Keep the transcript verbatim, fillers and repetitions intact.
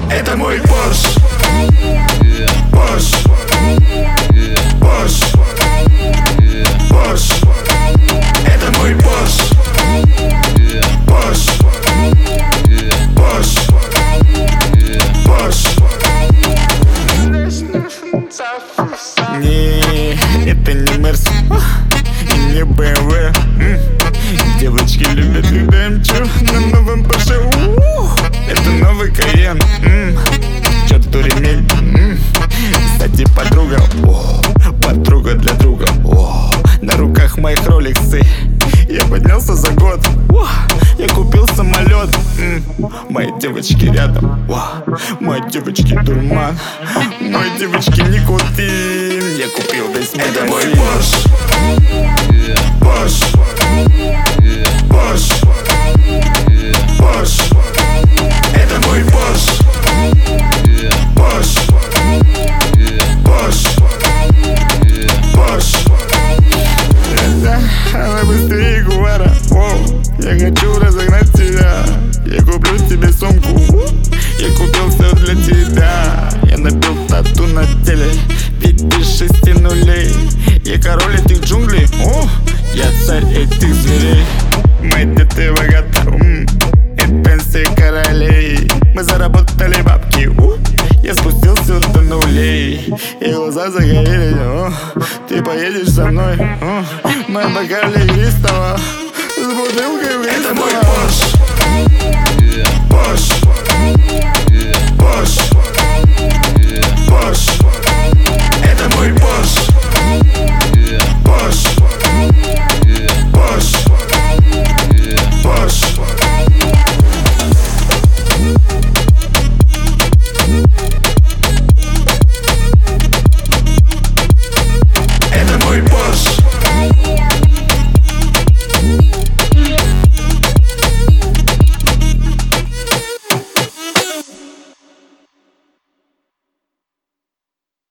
Это мой Порш. Порш. Порш. Порш. Это мой Порш. Порш. Порш. Порш. Не, это не Мерс и не бэ эм вэ. Девочки любят, когда им чу на новом Порше. Это новый Кайен. Чёрту ремень. Кстати, подруга, о, подруга для друга. О, на руках моих роликсы. Я поднялся за год. О, я купил самолет. Мои девочки рядом. О, мои девочки дурман. Мои девочки никотин. Я купил весь магазин. Это мой Порш. Порш. Порш. Порш. Это мой Порш. Порш. Порш. Порш. Давай быстрее, Гуара. Я хочу разогнать тебя. Я куплю тебе сумку. Я купил все для тебя. Я набил тату на теле. Ведь без шести нулей. Я король этих джунглей. О, я царь этих зверей. Мы дети богаты. И пенсии королей. Мы заработали бабки. У, я спустился до нулей. И глаза загорели. О, ты поедешь со мной. О, мы бокали игристого. С бутылкой в Это мой Порш. Порш. Порш. Порш. Это мой Порш. Порш. Порш. Порш. Это мой Порш.